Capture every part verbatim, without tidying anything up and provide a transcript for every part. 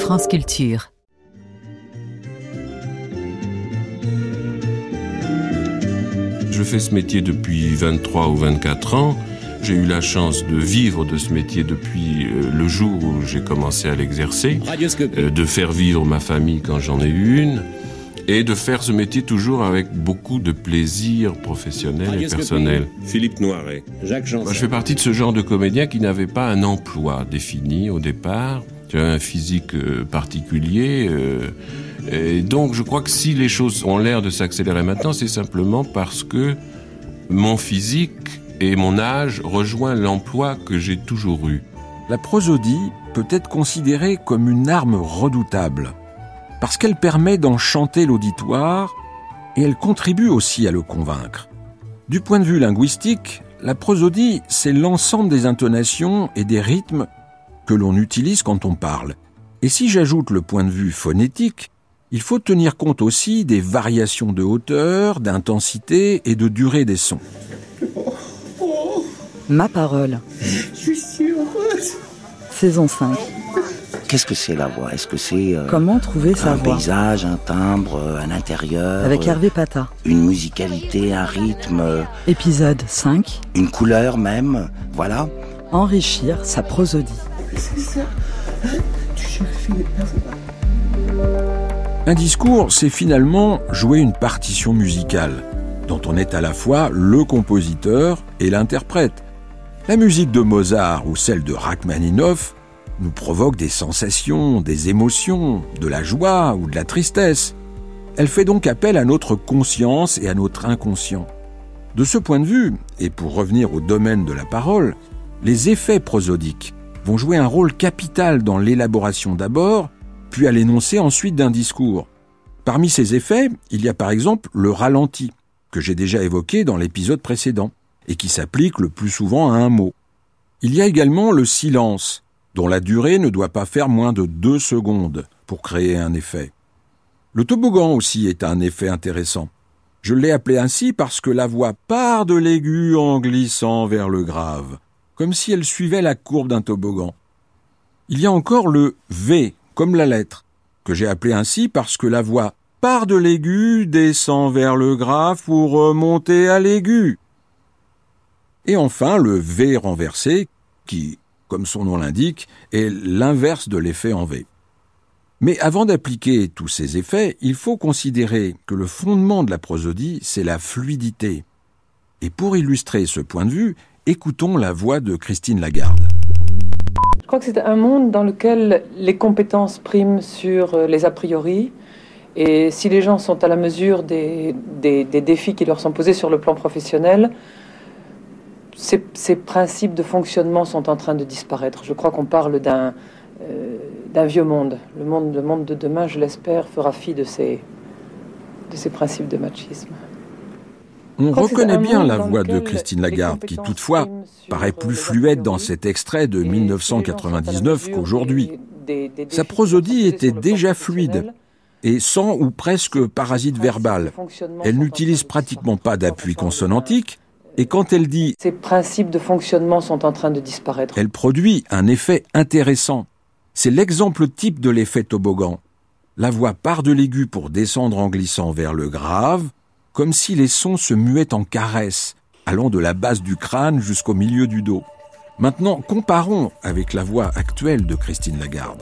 France Culture. Je fais ce métier depuis vingt-trois ou vingt-quatre ans. J'ai eu la chance de vivre de ce métier depuis le jour où j'ai commencé à l'exercer, de faire vivre ma famille quand j'en ai eu une, et de faire ce métier toujours avec beaucoup de plaisir professionnel et personnel. Philippe Noiret, Jacques Janssen. Moi, je fais partie de ce genre de comédien qui n'avait pas un emploi défini au départ. J'avais un physique particulier. Euh, et donc, je crois que si les choses ont l'air de s'accélérer maintenant, c'est simplement parce que mon physique et mon âge rejoint l'emploi que j'ai toujours eu. La prosodie peut être considérée comme une arme redoutable, parce qu'elle permet d'enchanter l'auditoire et elle contribue aussi à le convaincre. Du point de vue linguistique, la prosodie, c'est l'ensemble des intonations et des rythmes que l'on utilise quand on parle. Et si j'ajoute le point de vue phonétique, il faut tenir compte aussi des variations de hauteur, d'intensité et de durée des sons. Ma parole. Je suis si heureuse. Saison cinq. Qu'est-ce que c'est la voix ? Est-ce que c'est euh, Comment trouver sa un voix ? paysage, un timbre, un intérieur Avec euh, Hervé Pata. Une musicalité, un rythme euh, Épisode cinq. Une couleur même, voilà. Enrichir sa prosodie. C'est ça. Tu je fais la voix. Un discours, c'est finalement jouer une partition musicale, dont on est à la fois le compositeur et l'interprète. La musique de Mozart ou celle de Rachmaninoff nous provoque des sensations, des émotions, de la joie ou de la tristesse. Elle fait donc appel à notre conscience et à notre inconscient. De ce point de vue, et pour revenir au domaine de la parole, les effets prosodiques vont jouer un rôle capital dans l'élaboration d'abord, puis à l'énoncé ensuite d'un discours. Parmi ces effets, il y a par exemple le ralenti, que j'ai déjà évoqué dans l'épisode précédent, et qui s'applique le plus souvent à un mot. Il y a également le silence, dont la durée ne doit pas faire moins de deux secondes pour créer un effet. Le toboggan aussi est un effet intéressant. Je l'ai appelé ainsi parce que la voix part de l'aigu en glissant vers le grave, comme si elle suivait la courbe d'un toboggan. Il y a encore le V, comme la lettre, que j'ai appelé ainsi parce que la voix part de l'aigu, descend vers le grave pour remonter à l'aigu. Et enfin, le V renversé, qui, comme son nom l'indique, est l'inverse de l'effet en V. Mais avant d'appliquer tous ces effets, il faut considérer que le fondement de la prosodie, c'est la fluidité. Et pour illustrer ce point de vue, écoutons la voix de Christine Lagarde. Je crois que c'est un monde dans lequel les compétences priment sur les a priori. Et si les gens sont à la mesure des, des, des défis qui leur sont posés sur le plan professionnel, ces, ces principes de fonctionnement sont en train de disparaître. Je crois qu'on parle d'un, euh, d'un vieux monde. Le monde. Le monde de demain, je l'espère, fera fi de ces, de ces principes de machisme. On reconnaît bien la voix de Christine Lagarde, qui toutefois paraît plus fluette dans cet extrait de dix-neuf cent quatre-vingt-dix-neuf qu'aujourd'hui. Sa prosodie était déjà fluide et sans ou presque parasite verbal. Elle n'utilise pratiquement pas d'appui consonantique et quand elle dit « Ces principes de fonctionnement sont en train de disparaître », elle produit un effet intéressant. C'est l'exemple type de l'effet toboggan. La voix part de l'aigu pour descendre en glissant vers le grave, comme si les sons se muaient en caresses, allant de la base du crâne jusqu'au milieu du dos. Maintenant, comparons avec la voix actuelle de Christine Lagarde.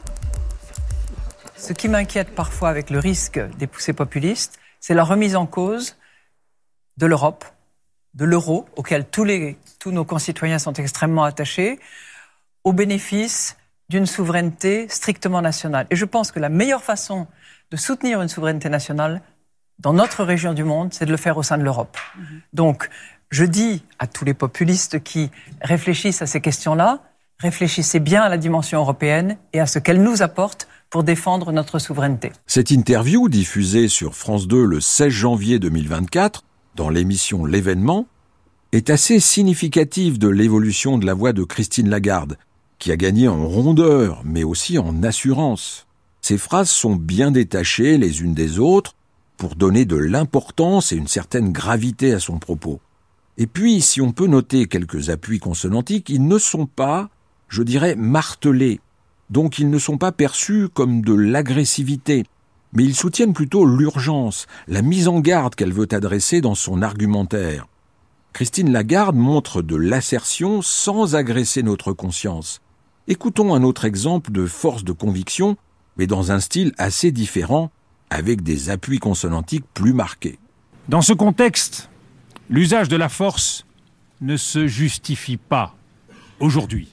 Ce qui m'inquiète parfois avec le risque des poussées populistes, c'est la remise en cause de l'Europe, de l'euro, auquel tous, les, tous nos concitoyens sont extrêmement attachés, au bénéfice d'une souveraineté strictement nationale. Et je pense que la meilleure façon de soutenir une souveraineté nationale dans notre région du monde, c'est de le faire au sein de l'Europe. Mmh. Donc, je dis à tous les populistes qui réfléchissent à ces questions-là, réfléchissez bien à la dimension européenne et à ce qu'elle nous apporte pour défendre notre souveraineté. Cette interview, diffusée sur France deux le seize janvier deux mille vingt-quatre, dans l'émission L'événement, est assez significative de l'évolution de la voix de Christine Lagarde, qui a gagné en rondeur, mais aussi en assurance. Ses phrases sont bien détachées les unes des autres, pour donner de l'importance et une certaine gravité à son propos. Et puis, si on peut noter quelques appuis consonantiques, ils ne sont pas, je dirais, martelés. donc ils ne sont pas perçus comme de l'agressivité, mais ils soutiennent plutôt l'urgence, la mise en garde qu'elle veut adresser dans son argumentaire. Christine Lagarde montre de l'assertion sans agresser notre conscience. Écoutons un autre exemple de force de conviction, mais dans un style assez différent, avec des appuis consonantiques plus marqués. Dans ce contexte, l'usage de la force ne se justifie pas aujourd'hui.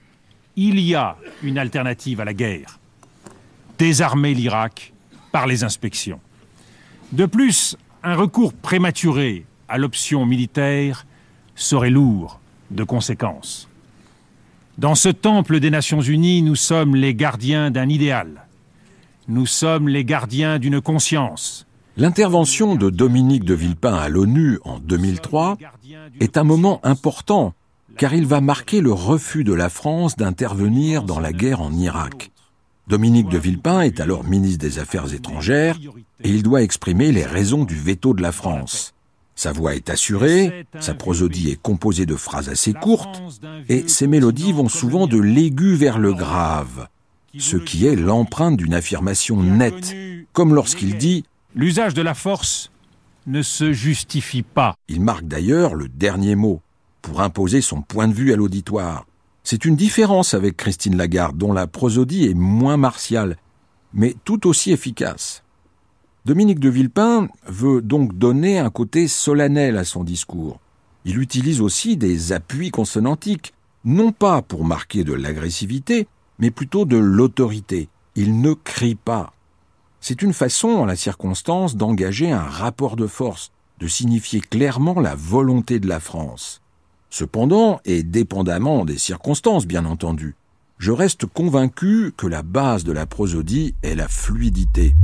Il y a une alternative à la guerre. Désarmer l'Irak par les inspections. De plus, un recours prématuré à l'option militaire serait lourd de conséquences. Dans ce temple des Nations Unies, nous sommes les gardiens d'un idéal. Nous sommes les gardiens d'une conscience. L'intervention de Dominique de Villepin à l'ONU en deux mille trois est un moment important, car il va marquer le refus de la France d'intervenir dans la guerre en Irak. Dominique de Villepin est alors ministre des Affaires étrangères et il doit exprimer les raisons du veto de la France. Sa voix est assurée, sa prosodie est composée de phrases assez courtes et ses mélodies vont souvent de l'aigu vers le grave, ce qui est l'empreinte d'une affirmation nette, comme lorsqu'il dit « L'usage de la force ne se justifie pas ». Il marque d'ailleurs le dernier mot pour imposer son point de vue à l'auditoire. C'est une différence avec Christine Lagarde, dont la prosodie est moins martiale, mais tout aussi efficace. Dominique de Villepin veut donc donner un côté solennel à son discours. Il utilise aussi des appuis consonantiques, non pas pour marquer de l'agressivité, mais plutôt de l'autorité. Il ne crie pas. C'est une façon, en la circonstance, d'engager un rapport de force, de signifier clairement la volonté de la France. Cependant, et dépendamment des circonstances, bien entendu, je reste convaincu que la base de la prosodie est la fluidité.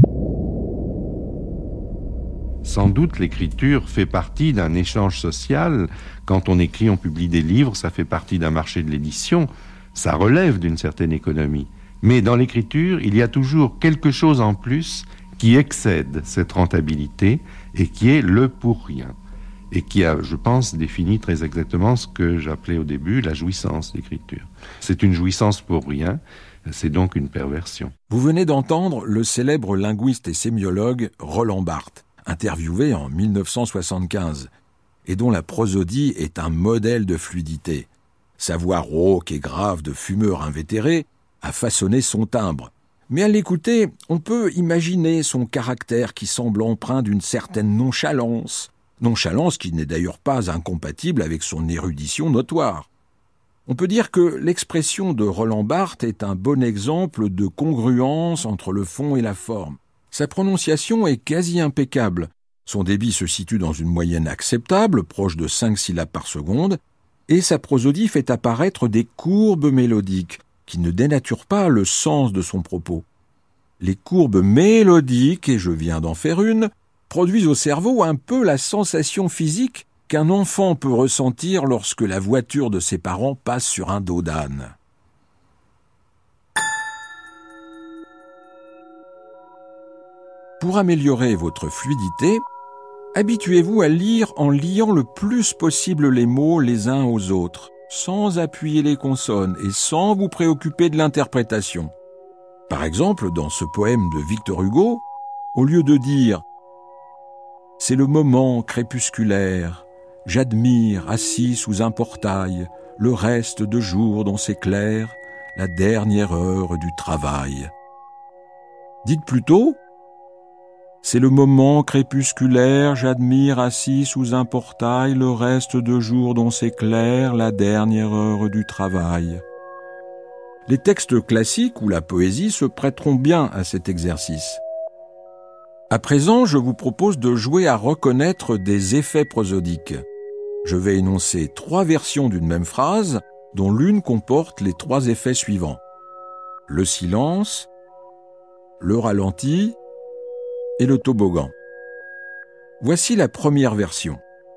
Sans doute, l'écriture fait partie d'un échange social. Quand on écrit, on publie des livres, ça fait partie d'un marché de l'édition. Ça relève d'une certaine économie. Mais dans l'écriture, il y a toujours quelque chose en plus qui excède cette rentabilité et qui est le pour rien. Et qui a, je pense, défini très exactement ce que j'appelais au début la jouissance d'écriture. C'est une jouissance pour rien, c'est donc une perversion. Vous venez d'entendre le célèbre linguiste et sémiologue Roland Barthes, interviewé en mille neuf cent soixante-quinze, et dont la prosodie est un modèle de fluidité. Sa voix rauque et grave de fumeur invétéré a façonné son timbre. Mais à l'écouter, on peut imaginer son caractère qui semble empreint d'une certaine nonchalance, nonchalance qui n'est d'ailleurs pas incompatible avec son érudition notoire. On peut dire que l'expression de Roland Barthes est un bon exemple de congruence entre le fond et la forme. Sa prononciation est quasi impeccable. Son débit se situe dans une moyenne acceptable, proche de cinq syllabes par seconde, et sa prosodie fait apparaître des courbes mélodiques qui ne dénaturent pas le sens de son propos. Les courbes mélodiques, et je viens d'en faire une, produisent au cerveau un peu la sensation physique qu'un enfant peut ressentir lorsque la voiture de ses parents passe sur un dos d'âne. Pour améliorer votre fluidité, habituez-vous à lire en liant le plus possible les mots les uns aux autres, sans appuyer les consonnes et sans vous préoccuper de l'interprétation. Par exemple, dans ce poème de Victor Hugo, au lieu de dire « C'est le moment crépusculaire, j'admire, assis sous un portail, le reste de jour dont s'éclaire la dernière heure du travail. » Dites plutôt « C'est le moment crépusculaire, j'admire, assis sous un portail, le reste de jour dont s'éclaire la dernière heure du travail. » Les textes classiques ou la poésie se prêteront bien à cet exercice. À présent, je vous propose de jouer à reconnaître des effets prosodiques. Je vais énoncer trois versions d'une même phrase, dont l'une comporte les trois effets suivants. Le silence, le ralenti et le toboggan. Voici la première version.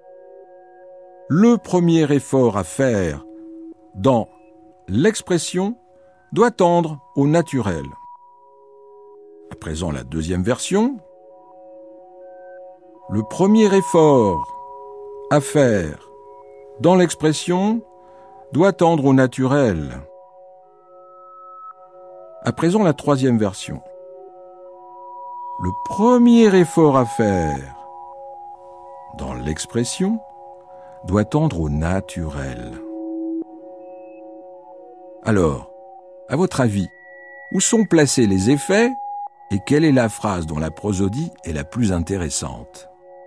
Le premier effort à faire dans l'expression doit tendre au naturel. À présent, la deuxième version. Le premier effort à faire dans l'expression doit tendre au naturel. À présent, la troisième version. Le premier effort à faire dans l'expression doit tendre au naturel. Alors, à votre avis, où sont placés les effets et quelle est la phrase dont la prosodie est la plus intéressante ?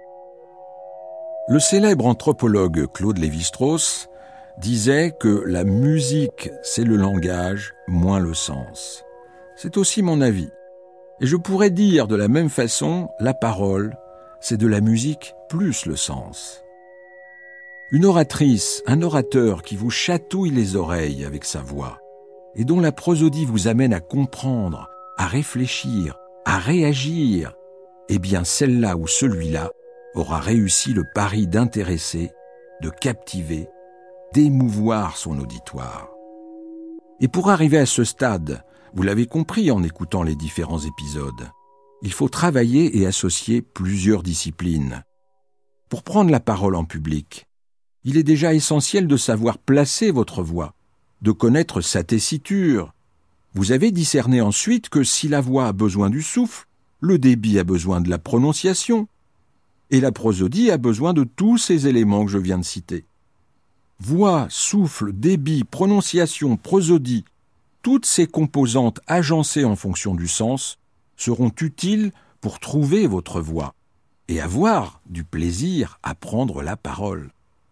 Le célèbre anthropologue Claude Lévi-Strauss disait que la musique, c'est le langage, moins le sens. C'est aussi mon avis. Et je pourrais dire de la même façon, la parole, c'est de la musique plus le sens. Une oratrice, un orateur qui vous chatouille les oreilles avec sa voix et dont la prosodie vous amène à comprendre, à réfléchir, à réagir, eh bien celle-là ou celui-là aura réussi le pari d'intéresser, de captiver, d'émouvoir son auditoire. Et pour arriver à ce stade, vous l'avez compris en écoutant les différents épisodes, il faut travailler et associer plusieurs disciplines. Pour prendre la parole en public, il est déjà essentiel de savoir placer votre voix, de connaître sa tessiture. Vous avez discerné ensuite que si la voix a besoin du souffle, le débit a besoin de la prononciation, et la prosodie a besoin de tous ces éléments que je viens de citer. Voix, souffle, débit, prononciation, prosodie, toutes ces composantes agencées en fonction du sens seront utiles pour trouver votre voix et avoir du plaisir à prendre la parole.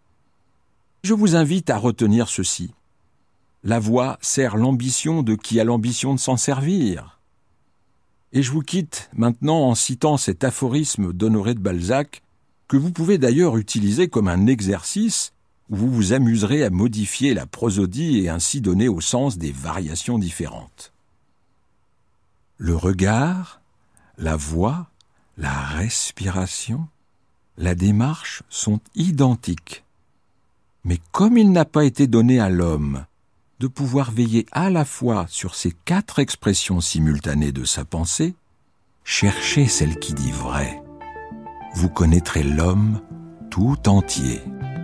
Je vous invite à retenir ceci. La voix sert l'ambition de qui a l'ambition de s'en servir. Et je vous quitte maintenant en citant cet aphorisme d'Honoré de Balzac, que vous pouvez d'ailleurs utiliser comme un exercice où vous vous amuserez à modifier la prosodie et ainsi donner au sens des variations différentes. Le regard, la voix, la respiration, la démarche sont identiques. Mais comme il n'a pas été donné à l'homme de pouvoir veiller à la fois sur ces quatre expressions simultanées de sa pensée, cherchez celle qui dit vrai. Vous connaîtrez l'homme tout entier.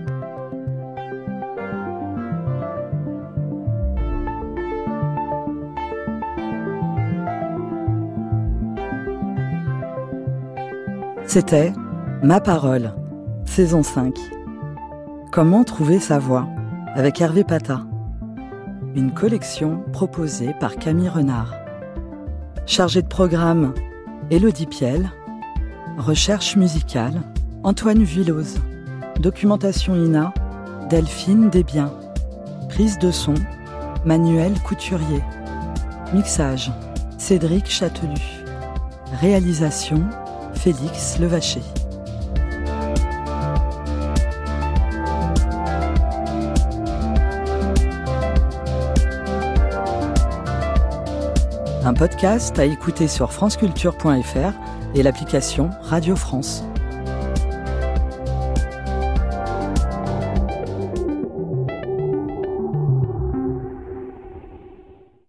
C'était Ma Parole, saison cinq. Comment trouver sa voix, avec Hervé Pata. Une collection proposée par Camille Renard. Chargée de programme, Élodie Piel. Recherche musicale, Antoine Vuillauze. Documentation I N A, Delphine Desbiens. Prise de son, Manuel Couturier. Mixage, Cédric Châtelu. Réalisation, Félix Levaché. Un podcast à écouter sur franceculture point f r et l'application Radio France.